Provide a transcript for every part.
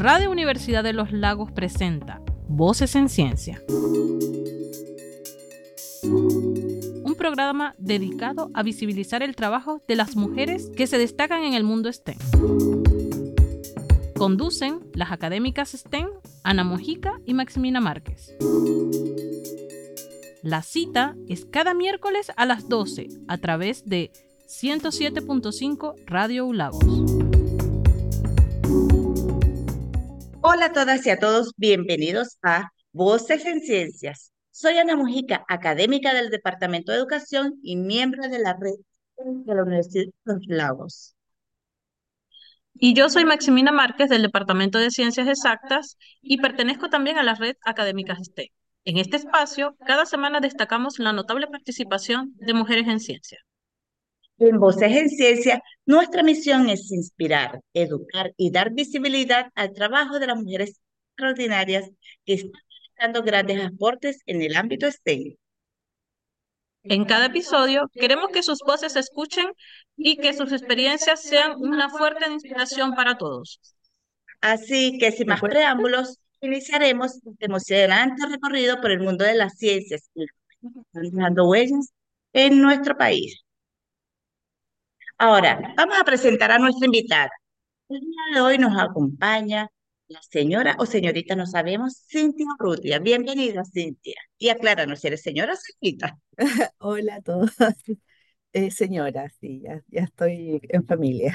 Radio Universidad de los Lagos presenta Voces en Ciencia, un programa dedicado a visibilizar el trabajo de las mujeres que se destacan en el mundo STEM. Conducen las académicas STEM Ana Mojica y Maximina Márquez. La cita es cada miércoles a las 12 a través de 107.5 Radio Lagos. Hola a todas y a todos, bienvenidos a Voces en Ciencias. Soy Ana Mojica, académica del Departamento de Educación y miembro de la red de la Universidad de los Lagos. Y yo soy Maximina Márquez del Departamento de Ciencias Exactas y pertenezco también a la red Académicas STEM. En este espacio, cada semana destacamos la notable participación de mujeres en ciencia. En Voces en Ciencias, nuestra misión es inspirar, educar y dar visibilidad al trabajo de las mujeres extraordinarias que están dando grandes aportes en el ámbito STEM. En cada episodio, queremos que sus voces se escuchen y que sus experiencias sean una fuerte inspiración para todos. Así que, sin más preámbulos, iniciaremos este emocionante recorrido por el mundo de las ciencias y dando huellas en nuestro país. Ahora, vamos a presentar a nuestra invitada. El día de hoy nos acompaña la señora o señorita, no sabemos, Cintia Urrutia. Bienvenida, Cintia. Y acláranos si eres señora o señorita. Hola a todos. Señora, sí, ya estoy en familia.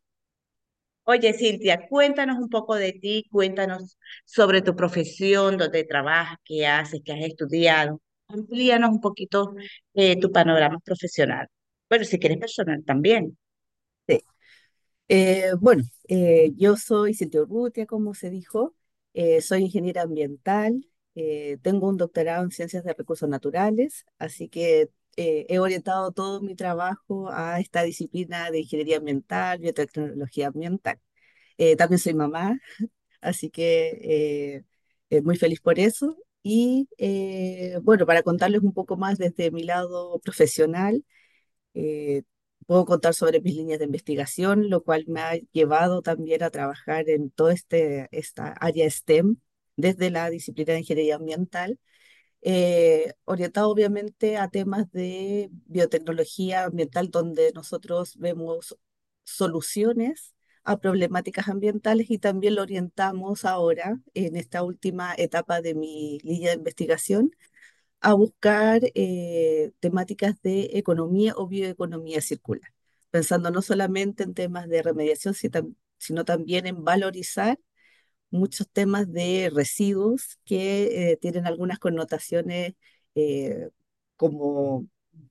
Oye, Cintia, cuéntanos un poco de ti, cuéntanos sobre tu profesión, dónde trabajas, qué haces, qué has estudiado. Amplíanos un poquito tu panorama profesional. Bueno, si quieres personal también. Sí. Bueno, yo soy Cintia Urrutia, como se dijo. Soy ingeniera ambiental. Tengo un doctorado en ciencias de recursos naturales, así que he orientado todo mi trabajo a esta disciplina de ingeniería ambiental, biotecnología ambiental. También soy mamá, así que muy feliz por eso. Y bueno, para contarles un poco más desde mi lado profesional, eh, puedo contar sobre mis líneas de investigación, lo cual me ha llevado también a trabajar en toda esta área STEM, desde la disciplina de ingeniería ambiental, orientado obviamente a temas de biotecnología ambiental, donde nosotros vemos soluciones a problemáticas ambientales y también lo orientamos ahora en esta última etapa de mi línea de investigación a buscar temáticas de economía o bioeconomía circular, pensando no solamente en temas de remediación, sino también en valorizar muchos temas de residuos que tienen algunas connotaciones eh, como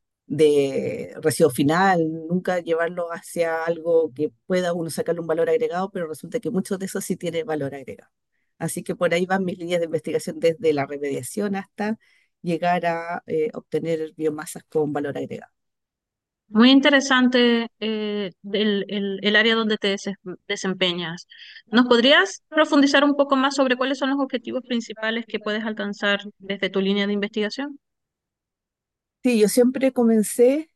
de residuo final, nunca llevarlo hacia algo que pueda uno sacarle un valor agregado, pero resulta que muchos de esos sí tienen valor agregado. Así que por ahí van mis líneas de investigación desde la remediación hasta llegar a obtener biomasas con valor agregado. Muy interesante el área donde te desempeñas. ¿Nos podrías profundizar un poco más sobre cuáles son los objetivos principales que puedes alcanzar desde tu línea de investigación? Sí, yo siempre comencé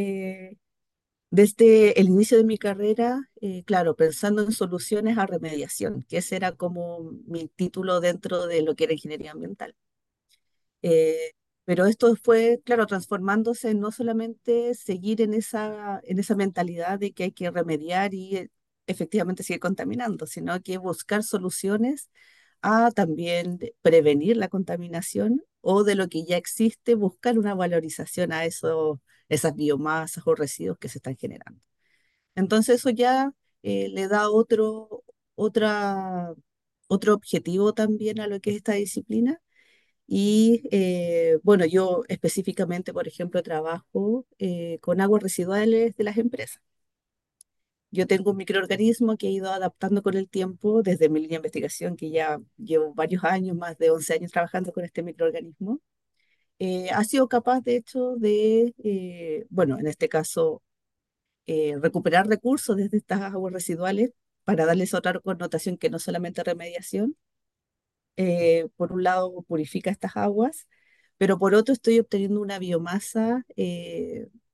desde el inicio de mi carrera, claro, pensando en soluciones a remediación, que ese era como mi título dentro de lo que era ingeniería ambiental. Eh, pero esto fue, claro, transformándose en no solamente seguir en esa mentalidad de que hay que remediar y efectivamente seguir contaminando, sino que buscar soluciones a también prevenir la contaminación o de lo que ya existe, buscar una valorización a esas biomasas o residuos que se están generando. Entonces eso ya le da otra, otro objetivo también a lo que es esta disciplina y bueno, yo específicamente, por ejemplo, trabajo con aguas residuales de las empresas. Yo tengo un microorganismo que he ido adaptando con el tiempo desde mi línea de investigación, que ya llevo varios años, más de 11 años trabajando con este microorganismo. Ha sido capaz, de hecho, de, bueno, en este caso, recuperar recursos desde estas aguas residuales para darles otra connotación que no solamente remediación. Por un lado, purifica estas aguas, pero por otro estoy obteniendo una biomasa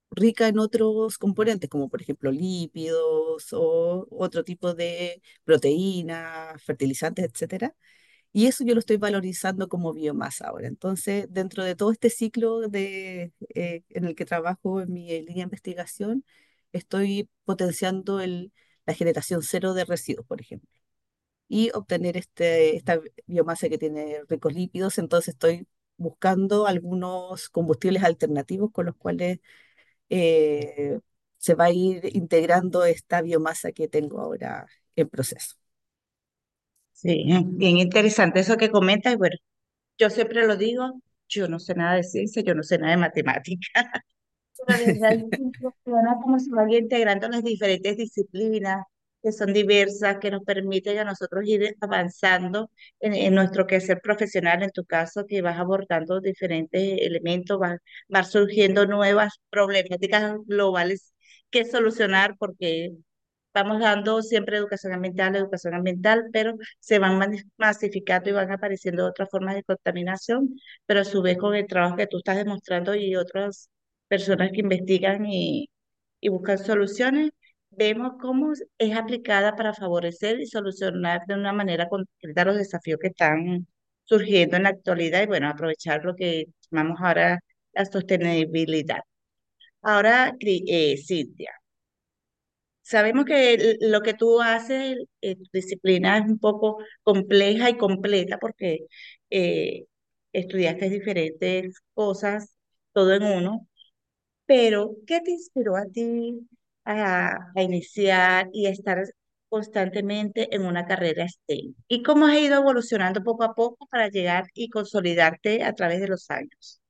rica en otros componentes, como por ejemplo lípidos o otro tipo de proteínas, fertilizantes, etcétera. Y eso yo lo estoy valorizando como biomasa ahora. Entonces, dentro de todo este ciclo en el que trabajo en mi línea de investigación, estoy potenciando la generación cero de residuos, por ejemplo, y obtener esta biomasa que tiene ricos lípidos. Entonces, estoy buscando algunos combustibles alternativos con los cuales eh, se va a ir integrando esta biomasa que tengo ahora en proceso. Sí, bien interesante eso que comentas. Y bueno, yo siempre lo digo, yo no sé nada de ciencia, yo no sé nada de matemática. Pero de verdad funciona como se vaya integrando las diferentes disciplinas que son diversas, que nos permiten a nosotros ir avanzando en nuestro quehacer profesional, en tu caso, que vas abordando diferentes elementos, van surgiendo nuevas problemáticas globales que solucionar, porque vamos dando siempre educación ambiental, pero se van masificando y van apareciendo otras formas de contaminación, pero a su vez con el trabajo que tú estás demostrando y otras personas que investigan y buscan soluciones, vemos cómo es aplicada para favorecer y solucionar de una manera concreta los desafíos que están surgiendo en la actualidad y bueno, aprovechar lo que llamamos ahora la sostenibilidad. Ahora, Cintia. Sabemos que lo que tú haces, tu disciplina es un poco compleja y completa porque eh, estudiaste diferentes cosas, todo en uno, pero ¿qué te inspiró a ti a iniciar y a estar constantemente en una carrera STEM? ¿Y cómo has ido evolucionando poco a poco para llegar y consolidarte a través de los años?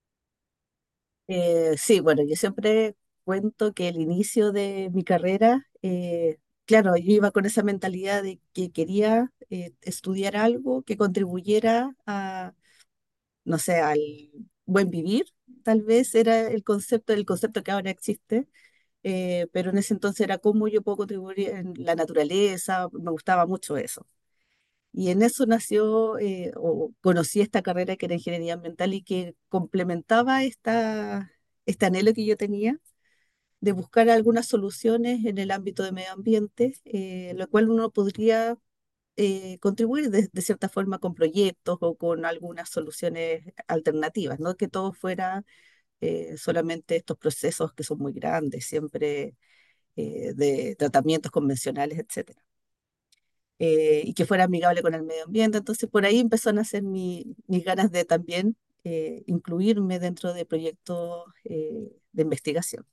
Sí, bueno, yo siempre cuento que el inicio de mi carrera, claro, yo iba con esa mentalidad de que quería estudiar algo que contribuyera a, no sé, al buen vivir, tal vez era el concepto que ahora existe, pero en ese entonces era cómo yo puedo contribuir en la naturaleza, me gustaba mucho eso. Y en eso nació o conocí esta carrera que era ingeniería ambiental y que complementaba este anhelo que yo tenía de buscar algunas soluciones en el ámbito de medio ambiente, lo cual uno podría contribuir de cierta forma con proyectos o con algunas soluciones alternativas, no que todo fuera solamente estos procesos que son muy grandes, siempre de tratamientos convencionales, etcétera, y que fuera amigable con el medio ambiente. Entonces por ahí empezó a nacer mis ganas de también incluirme dentro de proyectos de investigación.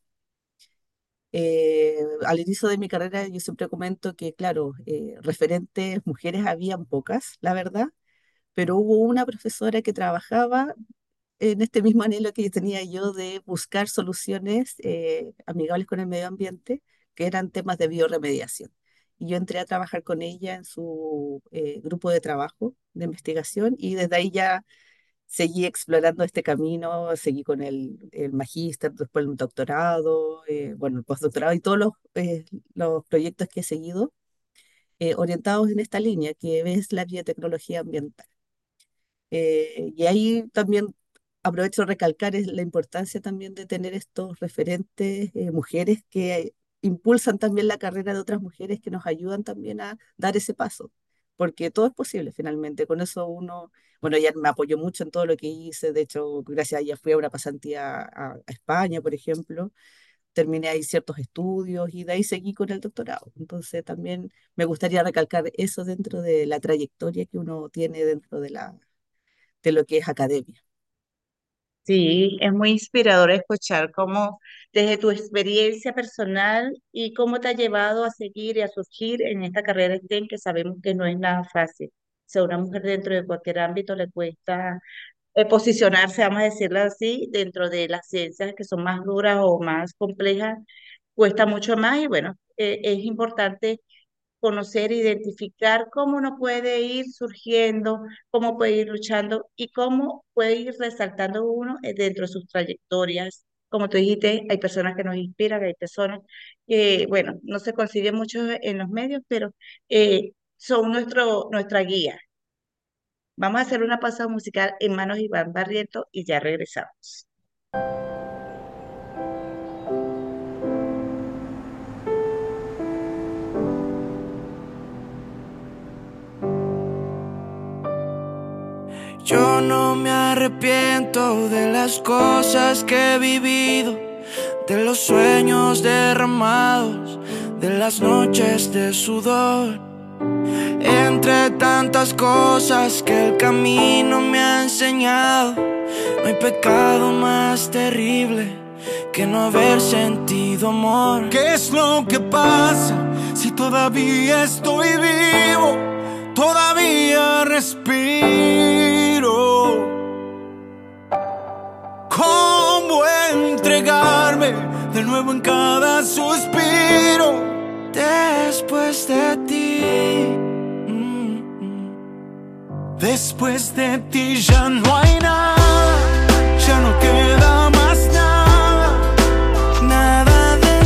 Al inicio de mi carrera yo siempre comento que, claro, referentes mujeres habían pocas, la verdad, pero hubo una profesora que trabajaba en este mismo anhelo que tenía yo de buscar soluciones amigables con el medio ambiente, que eran temas de bioremediación. Y yo entré a trabajar con ella en su grupo de trabajo de investigación y desde ahí ya seguí explorando este camino, seguí con el magíster, después el doctorado, bueno, el postdoctorado y todos los proyectos que he seguido orientados en esta línea, que es la biotecnología ambiental. Y ahí también aprovecho de recalcar es la importancia también de tener estos referentes, mujeres que impulsan también la carrera de otras mujeres que nos ayudan también a dar ese paso, porque todo es posible finalmente. Con eso uno, bueno, ella me apoyó mucho en todo lo que hice, de hecho, gracias a ella fui a una pasantía a España, por ejemplo, terminé ahí ciertos estudios y de ahí seguí con el doctorado. Entonces también me gustaría recalcar eso dentro de la trayectoria que uno tiene dentro de lo que es academia. Sí, es muy inspirador escuchar cómo desde tu experiencia personal y cómo te ha llevado a seguir y a surgir en esta carrera STEM que sabemos que no es nada fácil. O sea, una mujer dentro de cualquier ámbito le cuesta posicionarse, vamos a decirlo así, dentro de las ciencias que son más duras o más complejas, cuesta mucho más y bueno, es importante conocer, identificar cómo uno puede ir surgiendo, cómo puede ir luchando y cómo puede ir resaltando uno dentro de sus trayectorias. Como tú dijiste, hay personas que nos inspiran, hay personas que, bueno, no se consiguen mucho en los medios, pero son nuestra guía. Vamos a hacer una pausa musical en manos de Iván Barriento y ya regresamos. Yo no me arrepiento de las cosas que he vivido, de los sueños derramados, de las noches de sudor. Entre tantas cosas que el camino me ha enseñado, no hay pecado más terrible que no haber sentido amor. ¿Qué es lo que pasa si todavía estoy vivo? Todavía respiro. ¿Cómo entregarme de nuevo en cada suspiro? Después de ti, después de ti ya no hay nada, ya no queda más nada, nada de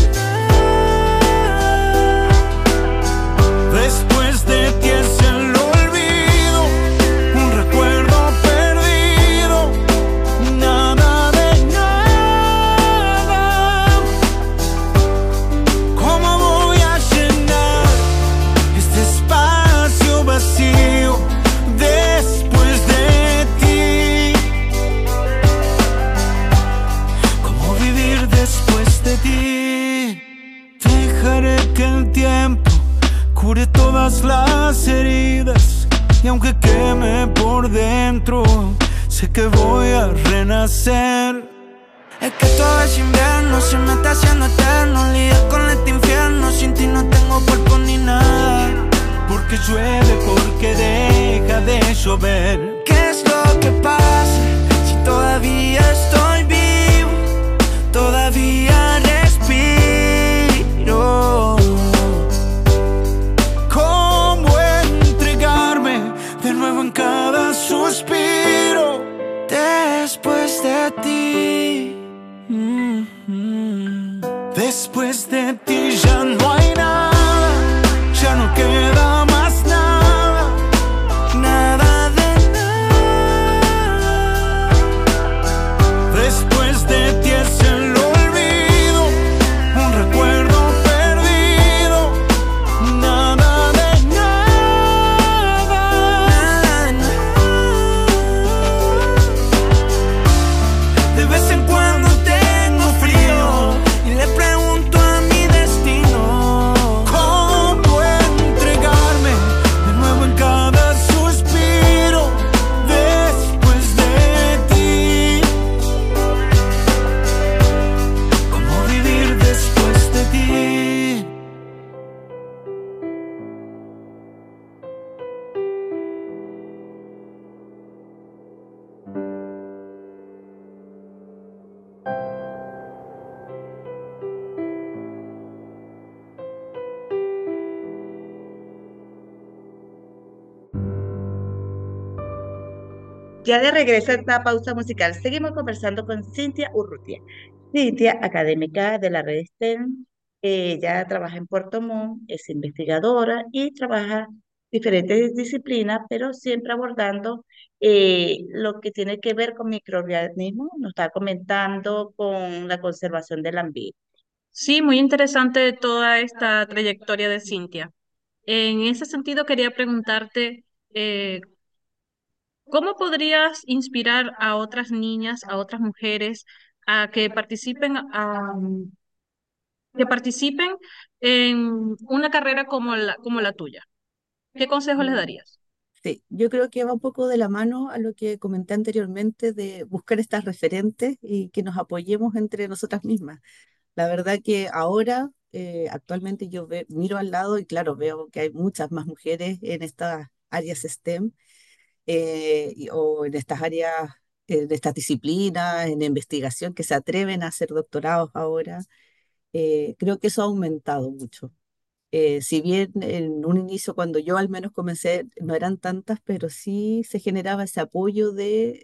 nada. Después de ti es el olvido, un recuerdo perdido, nada de nada. ¿Cómo voy a llenar este espacio vacío después de ti? ¿Cómo vivir después de ti? Dejaré que el tiempo cure todas las heridas, y aunque queme por dentro, sé que voy a renacer. Es que todo es invierno, se me está haciendo eterno. Lidio con este infierno, sin ti no tengo cuerpo ni nada. Porque llueve, porque deja de llover. ¿Qué es lo que pasa si todavía estoy vivo? Todavía respiro. ¿Cómo entregarme de nuevo en cada suspiro? Después de ti, Después de ti ya no hay nada, ya no queda más nada, nada de nada. después de ti es el olvido, un recuerdo perdido, nada de nada. Nada de nada. De vez en cuando tengo frío Y le pregunto a mi destino, cómo entregarme de nuevo en cada suspiro después de ti. ¿Cómo vivir después de ti? Ya de regreso a esta pausa musical, seguimos conversando con Cintia Urrutia. Cintia, académica de la red STEM, ella trabaja en Puerto Montt, es investigadora y trabaja diferentes disciplinas, pero siempre abordando lo que tiene que ver con microorganismos, nos está comentando con la conservación del ambiente. Sí, muy interesante toda esta trayectoria de Cintia. En ese sentido, quería preguntarte, eh, ¿cómo podrías inspirar a otras niñas, a otras mujeres, a que participen en una carrera como la tuya? ¿Qué consejo les darías? Sí, yo creo que va un poco de la mano a lo que comenté anteriormente de buscar estas referentes y que nos apoyemos entre nosotras mismas. La verdad que ahora, actualmente miro al lado y claro, veo que hay muchas más mujeres en estas áreas STEM o en estas áreas, en estas disciplinas, en investigación, que se atreven a hacer doctorados ahora. Creo que eso ha aumentado mucho. Si bien en un inicio, cuando yo al menos comencé, no eran tantas, pero sí se generaba ese apoyo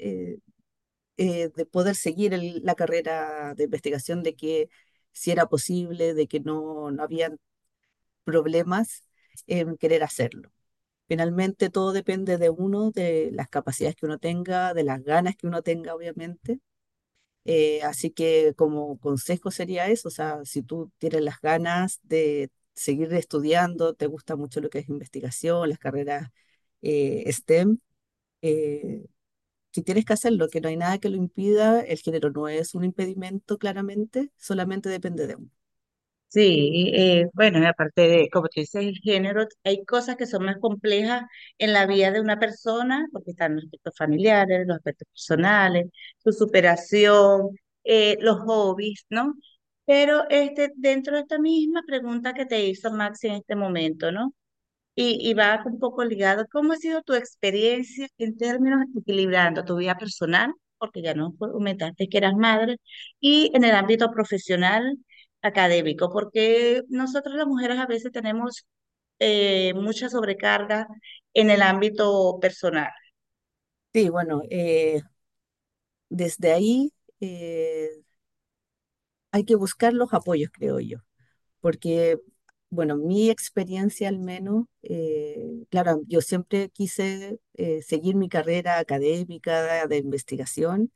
de poder seguir la carrera de investigación, de que si era posible, de que no habían problemas en querer hacerlo. Finalmente todo depende de uno, de las capacidades que uno tenga, de las ganas que uno tenga, obviamente. Así que como consejo sería eso, o sea, si tú tienes las ganas de seguir estudiando, te gusta mucho lo que es investigación, las carreras STEM, eh, si tienes que hacerlo, que no hay nada que lo impida, el género no es un impedimento claramente, solamente depende de uno. Sí, bueno, y aparte de, como tú dices, el género, hay cosas que son más complejas en la vida de una persona, porque están los aspectos familiares, los aspectos personales, su superación, los hobbies, ¿no? Pero dentro de esta misma pregunta que te hizo Maxi en este momento, ¿no? Y va un poco ligado, ¿cómo ha sido tu experiencia en términos equilibrando tu vida personal, porque ya no comentaste que eras madre, y en el ámbito profesional, académico? Porque nosotros las mujeres a veces tenemos mucha sobrecarga en el ámbito personal. Sí, bueno, desde ahí eh, hay que buscar los apoyos, creo yo, porque, bueno, mi experiencia al menos, claro, yo siempre quise seguir mi carrera académica de investigación,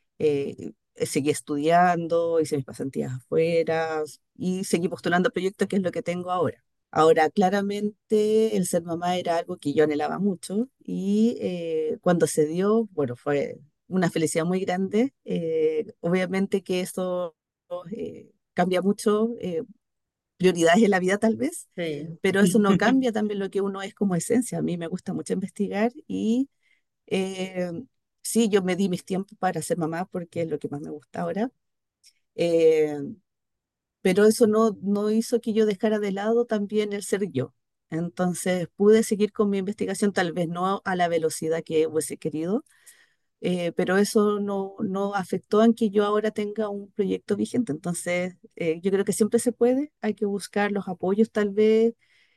seguí estudiando, hice mis pasantías afuera y seguí postulando proyectos, que es lo que tengo ahora. Ahora, claramente el ser mamá era algo que yo anhelaba mucho y cuando se dio, bueno, fue una felicidad muy grande. Obviamente que eso cambia mucho, prioridades en la vida tal vez, Sí. pero eso no cambia también lo que uno es como esencia. A mí me gusta mucho investigar y eh, sí, yo me di mis tiempos para ser mamá porque es lo que más me gusta ahora. Eh, pero eso no hizo que yo dejara de lado también el ser yo. Entonces pude seguir con mi investigación, tal vez no a la velocidad que hubiese querido, pero eso no afectó en que yo ahora tenga un proyecto vigente. Entonces, yo creo que siempre se puede, hay que buscar los apoyos tal vez,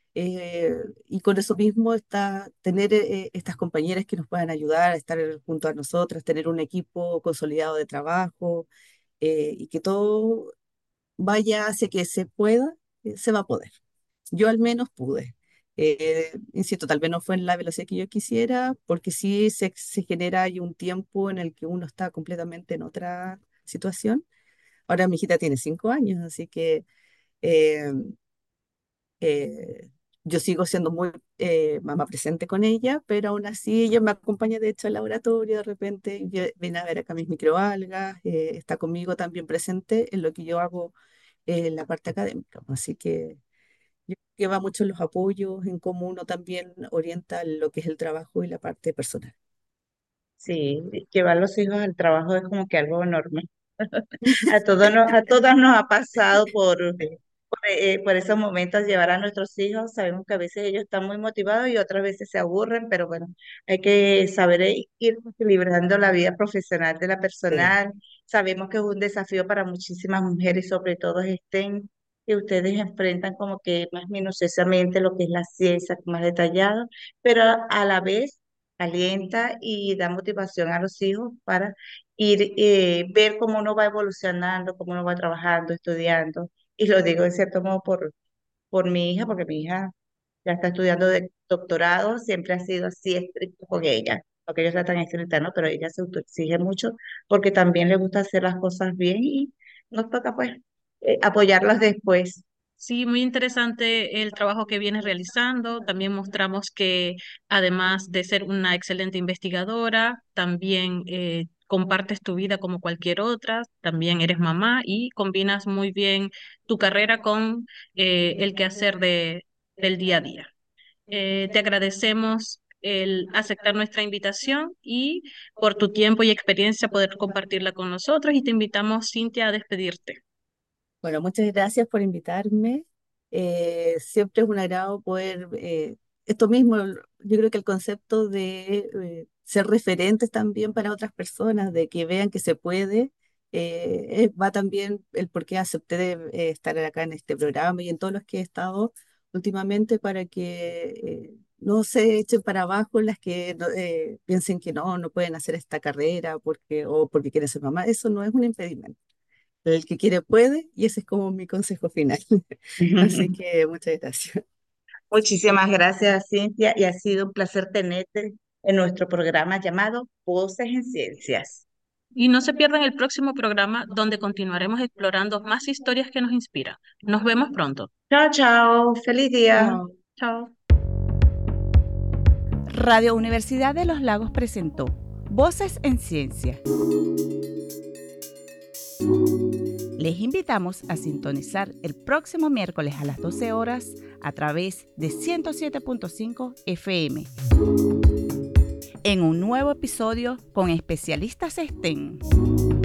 y con eso mismo está tener estas compañeras que nos puedan ayudar a estar junto a nosotras, tener un equipo consolidado de trabajo, y que todo vaya hacia que se pueda, se va a poder. Yo al menos pude. Insisto, tal vez no fue en la velocidad que yo quisiera, porque sí se genera ahí un tiempo en el que uno está completamente en otra situación. Ahora mi hijita tiene 5 años, así que eh, eh, yo sigo siendo muy mamá presente con ella, pero aún así ella me acompaña de hecho al laboratorio de repente, viene a ver acá mis microalgas, está conmigo también presente en lo que yo hago en la parte académica. Así que yo creo que va mucho en los apoyos, en cómo uno también orienta lo que es el trabajo y la parte personal. Sí, llevar los hijos al trabajo es como que algo normal. A todas nos ha pasado Sí, por esos momentos llevar a nuestros hijos. Sabemos que a veces ellos están muy motivados y otras veces se aburren, pero bueno, hay que saber ir equilibrando la vida profesional de la sí, personal. Sabemos que es un desafío para muchísimas mujeres, sobre todo estén que ustedes enfrentan como que más minuciosamente lo que es la ciencia, más detallado, pero a la vez alienta y da motivación a los hijos para ir, ver cómo uno va evolucionando, cómo uno va trabajando, estudiando. Y lo digo de cierto modo por mi hija, porque mi hija ya está estudiando de doctorado, siempre ha sido así estricto con ella. No que ella sea tan estricta, ¿no? Pero ella se autoexige mucho porque también le gusta hacer las cosas bien y nos toca pues apoyarlas después. Sí, muy interesante el trabajo que vienes realizando. También mostramos que además de ser una excelente investigadora, también compartes tu vida como cualquier otra, también eres mamá y combinas muy bien tu carrera con el quehacer del día a día. Te agradecemos el aceptar nuestra invitación y por tu tiempo y experiencia poder compartirla con nosotros y te invitamos, Cintia, a despedirte. bueno, muchas gracias por invitarme. Siempre es un agrado poder, esto mismo, yo creo que el concepto de ser referentes también para otras personas, de que vean que se puede, va también el por qué acepté de, estar acá en este programa y en todos los que he estado últimamente para que no se echen para abajo las que piensen que no pueden hacer esta carrera porque, o porque quieren ser mamá. Eso no es un impedimento. El que quiere puede, y ese es como mi consejo final. Así que muchas gracias. Muchísimas gracias, Cintia, y ha sido un placer tenerte en nuestro programa llamado Voces en Ciencias. Y no se pierdan el próximo programa donde continuaremos explorando más historias que nos inspiran. Nos vemos pronto. Chao, chao, feliz día. Chao. Chao. Radio Universidad de los Lagos presentó Voces en Ciencia. Les invitamos a sintonizar el próximo miércoles a las 12 horas a través de 107.5 FM en un nuevo episodio con especialistas STEM.